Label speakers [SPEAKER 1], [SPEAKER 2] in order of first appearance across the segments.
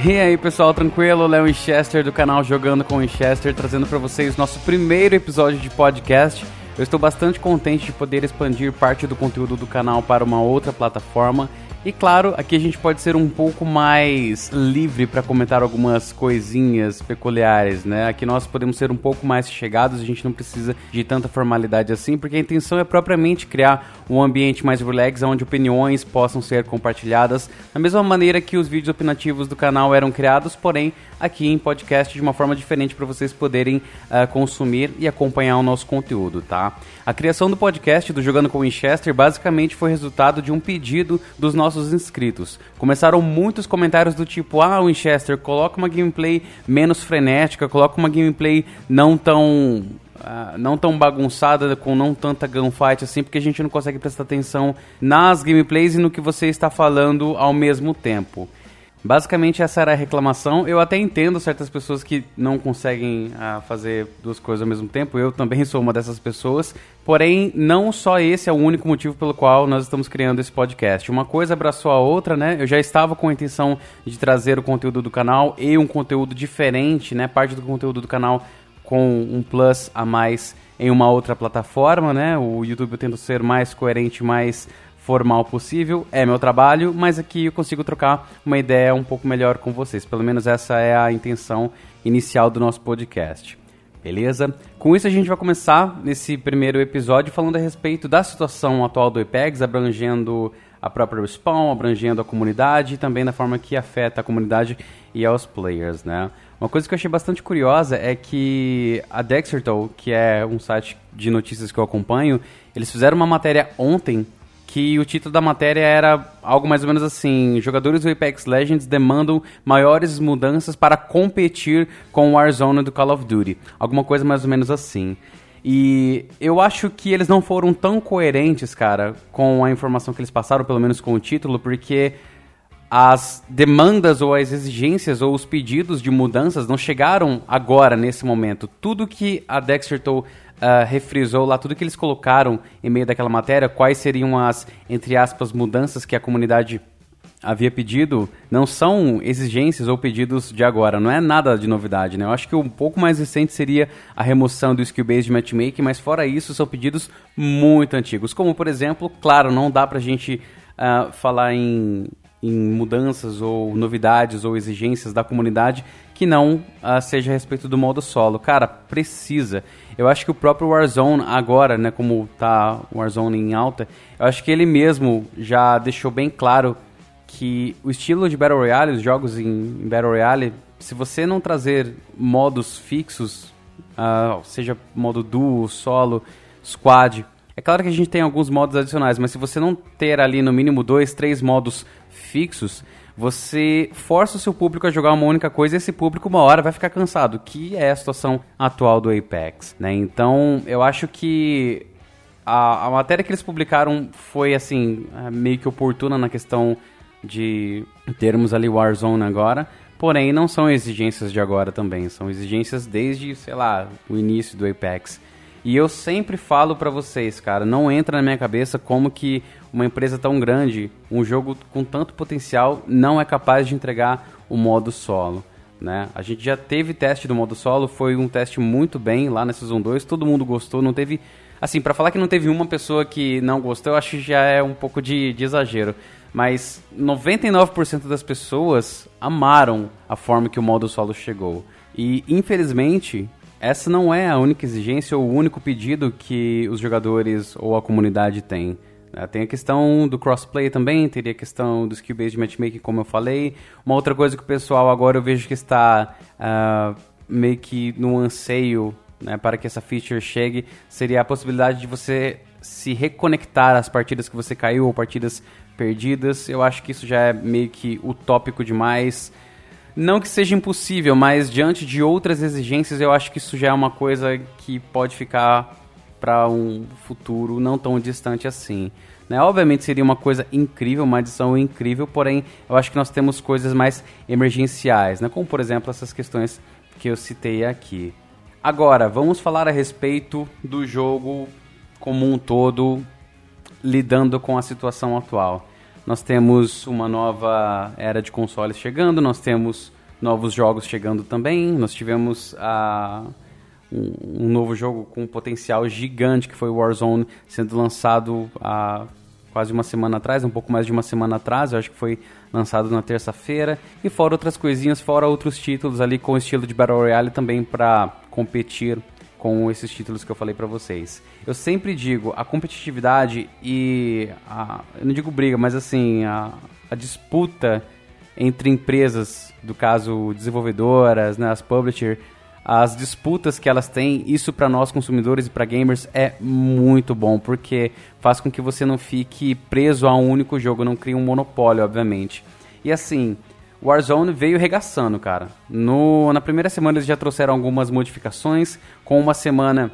[SPEAKER 1] E aí pessoal, tranquilo? Léo Winchester do canal Jogando com Winchester, trazendo para vocês nosso primeiro episódio de podcast. Eu estou bastante contente de poder expandir parte do conteúdo do canal para uma outra plataforma. E claro, aqui a gente pode ser um pouco mais livre para comentar algumas coisinhas peculiares, né? Aqui nós podemos ser um pouco mais chegados, a gente não precisa de tanta formalidade assim, porque a intenção é propriamente criar um ambiente mais relax, onde opiniões possam ser compartilhadas, da mesma maneira que os vídeos opinativos do canal eram criados, porém aqui em podcast de uma forma diferente para vocês poderem consumir e acompanhar o nosso conteúdo, tá? A criação do podcast do Jogando com Winchester basicamente foi resultado de um pedido dos nossos inscritos. Começaram muitos comentários do tipo: Winchester, coloca uma gameplay menos frenética, coloca uma gameplay não tão bagunçada, com não tanta gunfight assim, porque a gente não consegue prestar atenção nas gameplays e no que você está falando ao mesmo tempo. Basicamente essa era a reclamação. Eu até entendo certas pessoas que não conseguem fazer duas coisas ao mesmo tempo. Eu também sou uma dessas pessoas. Porém, não só esse é o único motivo pelo qual nós estamos criando esse podcast. Uma coisa abraçou a outra, né? Eu já estava com a intenção de trazer o conteúdo do canal e um conteúdo diferente, né? Parte do conteúdo do canal com um plus a mais em uma outra plataforma, né? O YouTube eu tento ser mais coerente, mais formal possível, é meu trabalho, mas aqui eu consigo trocar uma ideia um pouco melhor com vocês. Pelo menos essa é a intenção inicial do nosso podcast. Beleza? Com isso a gente vai começar nesse primeiro episódio falando a respeito da situação atual do Apex, abrangendo a própria Respawn, abrangendo a comunidade e também da forma que afeta a comunidade e aos players, né? Uma coisa que eu achei bastante curiosa é que a Dexerto, que é um site de notícias que eu acompanho, eles fizeram uma matéria ontem que o título da matéria era algo mais ou menos assim: jogadores do Apex Legends demandam maiores mudanças para competir com o Warzone do Call of Duty. Alguma coisa mais ou menos assim. E eu acho que eles não foram tão coerentes, cara, com a informação que eles passaram, pelo menos com o título, porque as demandas ou as exigências ou os pedidos de mudanças não chegaram agora, nesse momento. Tudo que a Dexerto refrisou lá, tudo que eles colocaram em meio daquela matéria, quais seriam as, entre aspas, mudanças que a comunidade havia pedido, não são exigências ou pedidos de agora, não é nada de novidade, né? Eu acho que um pouco mais recente seria a remoção do skill-based matchmaking, mas fora isso são pedidos muito antigos, como por exemplo, claro, não dá pra gente falar em mudanças ou novidades ou exigências da comunidade que não seja a respeito do modo solo. Cara, precisa. Eu acho que o próprio Warzone agora, né, como tá o Warzone em alta, eu acho que ele mesmo já deixou bem claro que o estilo de Battle Royale, os jogos em Battle Royale, se você não trazer modos fixos, seja modo duo, solo, squad, é claro que a gente tem alguns modos adicionais, mas se você não ter ali no mínimo 2, 3 modos fixos, você força o seu público a jogar uma única coisa e esse público uma hora vai ficar cansado, que é a situação atual do Apex, né? Então eu acho que a matéria que eles publicaram foi assim, meio que oportuna na questão de termos ali Warzone agora, porém não são exigências de agora também, são exigências desde, sei lá, o início do Apex. E eu sempre falo pra vocês, cara, não entra na minha cabeça como que uma empresa tão grande, um jogo com tanto potencial, não é capaz de entregar o modo solo, né? A gente já teve teste do modo solo, foi um teste muito bem lá na Season 2, todo mundo gostou, não teve... Assim, pra falar que não teve uma pessoa que não gostou, eu acho que já é um pouco de exagero. Mas 99% das pessoas amaram a forma que o modo solo chegou. E, infelizmente, essa não é a única exigência ou o único pedido que os jogadores ou a comunidade tem. Tem a questão do crossplay também, teria a questão do skill-based matchmaking, como eu falei. Uma outra coisa que o pessoal agora eu vejo que está meio que no anseio, né, para que essa feature chegue, seria a possibilidade de você se reconectar às partidas que você caiu ou partidas perdidas. Eu acho que isso já é meio que utópico demais. Não que seja impossível, mas diante de outras exigências, eu acho que isso já é uma coisa que pode ficar para um futuro não tão distante assim, né? Obviamente seria uma coisa incrível, uma adição incrível, porém eu acho que nós temos coisas mais emergenciais, né? Como por exemplo essas questões que eu citei aqui. Agora, vamos falar a respeito do jogo como um todo, lidando com a situação atual. nós temos uma nova era de consoles chegando, nós temos novos jogos chegando também, nós tivemos um novo jogo com um potencial gigante, que foi o Warzone, sendo lançado há quase uma semana atrás, um pouco mais de uma semana atrás, eu acho que foi lançado na terça-feira, e fora outras coisinhas, fora outros títulos ali com estilo de Battle Royale também para competir com esses títulos que eu falei pra vocês. Eu sempre digo, a competitividade e eu não digo briga, mas assim, a disputa entre empresas, do caso desenvolvedoras, né, as publishers, as disputas que elas têm, isso para nós consumidores e para gamers é muito bom, porque faz com que você não fique preso a um único jogo, não crie um monopólio, obviamente. E assim, o Warzone veio regaçando, cara. Na primeira semana eles já trouxeram algumas modificações, com uma semana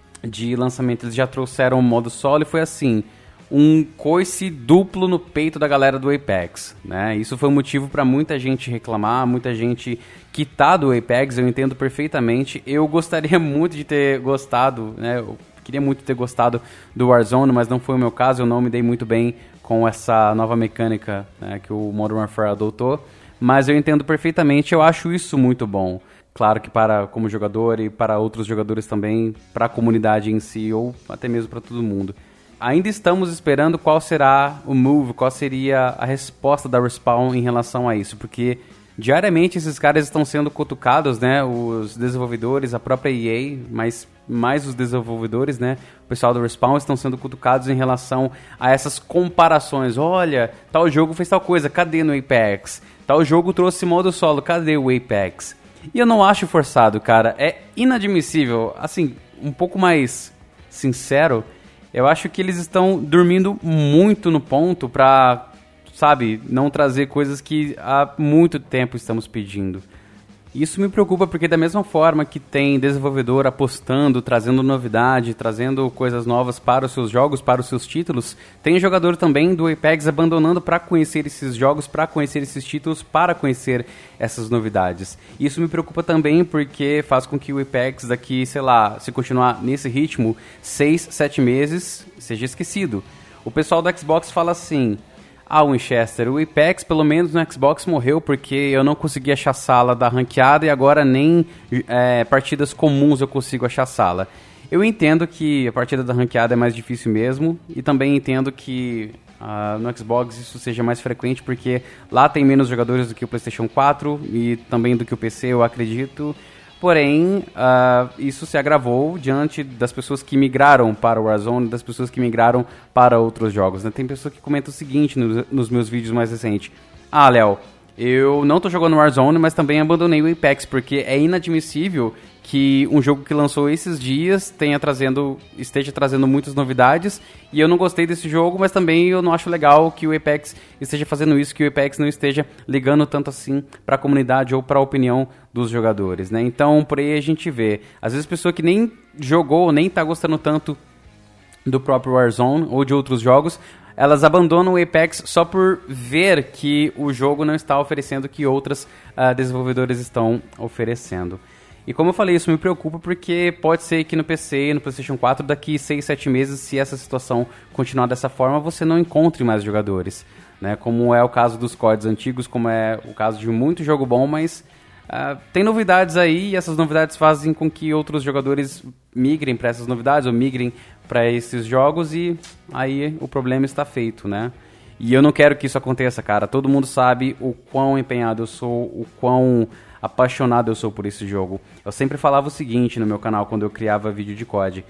[SPEAKER 1] de lançamento eles já trouxeram o modo solo e foi assim, um coice duplo no peito da galera do Apex, né? Isso foi um motivo para muita gente reclamar, muita gente quitar do Apex, eu entendo perfeitamente. Eu gostaria muito de ter gostado, né? Eu queria muito ter gostado do Warzone, mas não foi o meu caso, eu não me dei muito bem com essa nova mecânica, né, que o Modern Warfare adotou, mas eu entendo perfeitamente, eu acho isso muito bom. Claro que como jogador e para outros jogadores também, para a comunidade em si, ou até mesmo para todo mundo. Ainda estamos esperando qual será o move, qual seria a resposta da Respawn em relação a isso, porque diariamente esses caras estão sendo cutucados, né, os desenvolvedores, a própria EA, mas mais os desenvolvedores, né, o pessoal da Respawn estão sendo cutucados em relação a essas comparações. Olha, tal jogo fez tal coisa, cadê no Apex? Tal jogo trouxe modo solo, cadê o Apex? E eu não acho forçado, cara, é inadmissível, assim, um pouco mais sincero, eu acho que eles estão dormindo muito no ponto pra, sabe, não trazer coisas que há muito tempo estamos pedindo. Isso me preocupa porque da mesma forma que tem desenvolvedor apostando, trazendo novidade, trazendo coisas novas para os seus jogos, para os seus títulos, tem jogador também do Apex abandonando para conhecer esses jogos, para conhecer esses títulos, para conhecer essas novidades. Isso me preocupa também porque faz com que o Apex daqui, sei lá, se continuar nesse ritmo, 6, 7 meses, seja esquecido. O pessoal do Xbox fala assim: Winchester, o Apex pelo menos no Xbox morreu porque eu não consegui achar sala da ranqueada e agora nem partidas comuns eu consigo achar sala. Eu entendo que a partida da ranqueada é mais difícil mesmo e também entendo que no Xbox isso seja mais frequente porque lá tem menos jogadores do que o PlayStation 4 e também do que o PC, eu acredito. Porém, isso se agravou diante das pessoas que migraram para o Warzone, das pessoas que migraram para outros jogos, né? Tem pessoa que comenta o seguinte nos meus vídeos mais recentes: Léo, eu não tô jogando Warzone, mas também abandonei o Apex, porque é inadmissível que um jogo que lançou esses dias esteja trazendo muitas novidades, e eu não gostei desse jogo, mas também eu não acho legal que o Apex esteja fazendo isso, que o Apex não esteja ligando tanto assim para a comunidade ou para a opinião dos jogadores, né? Então, por aí a gente vê, às vezes pessoa que nem jogou, nem tá gostando tanto do próprio Warzone ou de outros jogos, elas abandonam o Apex só por ver que o jogo não está oferecendo o que outras desenvolvedoras estão oferecendo. E como eu falei, isso me preocupa porque pode ser que no PC e no PlayStation 4, daqui 6, 7 meses, se essa situação continuar dessa forma, você não encontre mais jogadores, né? Como é o caso dos CODs antigos, como é o caso de muito jogo bom, mas tem novidades aí e essas novidades fazem com que outros jogadores migrem para essas novidades ou migrem para esses jogos e aí o problema está feito, né? E eu não quero que isso aconteça, cara. Todo mundo sabe o quão empenhado eu sou, o quão apaixonado eu sou por esse jogo. Eu sempre falava o seguinte no meu canal quando eu criava vídeo de COD,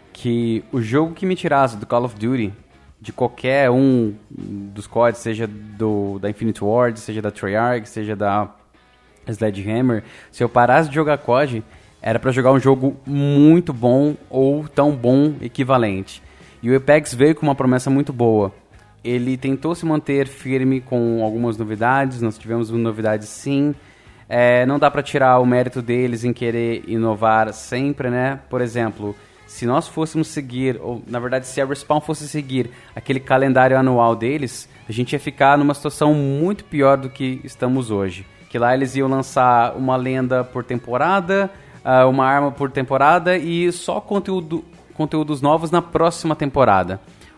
[SPEAKER 1] que o jogo que me tirasse do Call of Duty, de qualquer um dos CODs, seja da Infinite Ward, seja da Treyarch, seja da Sledgehammer, se eu parasse de jogar COD, era pra jogar um jogo muito bom ou tão bom equivalente. E o Apex veio com uma promessa muito boa. Ele tentou se manter firme com algumas novidades, nós tivemos novidades sim. Não dá pra tirar o mérito deles em querer inovar sempre, né? Por exemplo, se nós fôssemos seguir, ou na verdade se a Respawn fosse seguir aquele calendário anual deles, a gente ia ficar numa situação muito pior do que estamos hoje. Que lá eles iam lançar uma lenda por temporada, uma arma por temporada e só conteúdos novos na próxima temporada.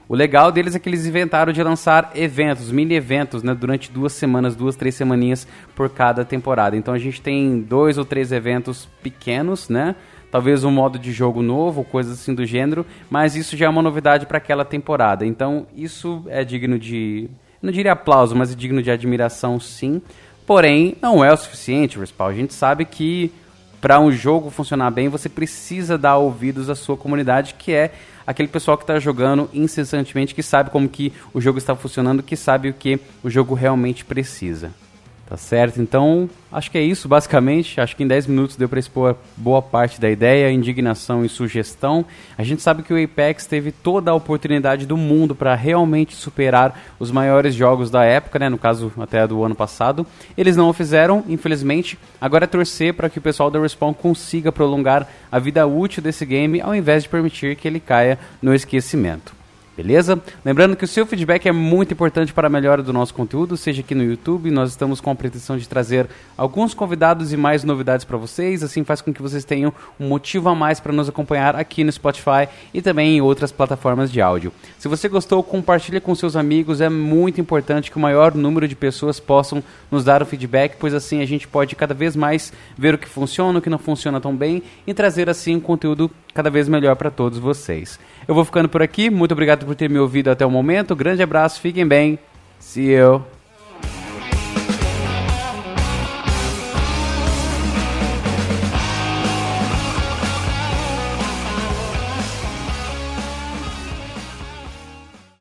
[SPEAKER 1] O legal deles é que eles inventaram de lançar eventos, mini eventos, né, durante 2 semanas, 2, 3 semaninhas por cada temporada. Então a gente tem 2 ou 3 eventos pequenos, né? Talvez um modo de jogo novo, coisas assim do gênero, mas isso já é uma novidade para aquela temporada. Então isso é digno de, não diria aplauso, mas é digno de admiração sim. Porém, não é o suficiente, Respawn. A gente sabe que para um jogo funcionar bem, você precisa dar ouvidos à sua comunidade, que é aquele pessoal que está jogando incessantemente, que sabe como que o jogo está funcionando, que sabe o que o jogo realmente precisa. Tá certo? Então, acho que é isso, basicamente. Acho que em 10 minutos deu para expor boa parte da ideia, indignação e sugestão. A gente sabe que o Apex teve toda a oportunidade do mundo para realmente superar os maiores jogos da época, né? No caso, até do ano passado. Eles não o fizeram, infelizmente. Agora é torcer para que o pessoal da Respawn consiga prolongar a vida útil desse game, ao invés de permitir que ele caia no esquecimento. Beleza? Lembrando que o seu feedback é muito importante para a melhora do nosso conteúdo, seja aqui no YouTube. Nós estamos com a pretensão de trazer alguns convidados e mais novidades para vocês, assim faz com que vocês tenham um motivo a mais para nos acompanhar aqui no Spotify e também em outras plataformas de áudio. Se você gostou, compartilhe com seus amigos, é muito importante que o maior número de pessoas possam nos dar o feedback, pois assim a gente pode cada vez mais ver o que funciona, o que não funciona tão bem e trazer assim um conteúdo cada vez melhor para todos vocês. Eu vou ficando por aqui, muito obrigado por ter me ouvido até o momento, grande abraço, fiquem bem, see you!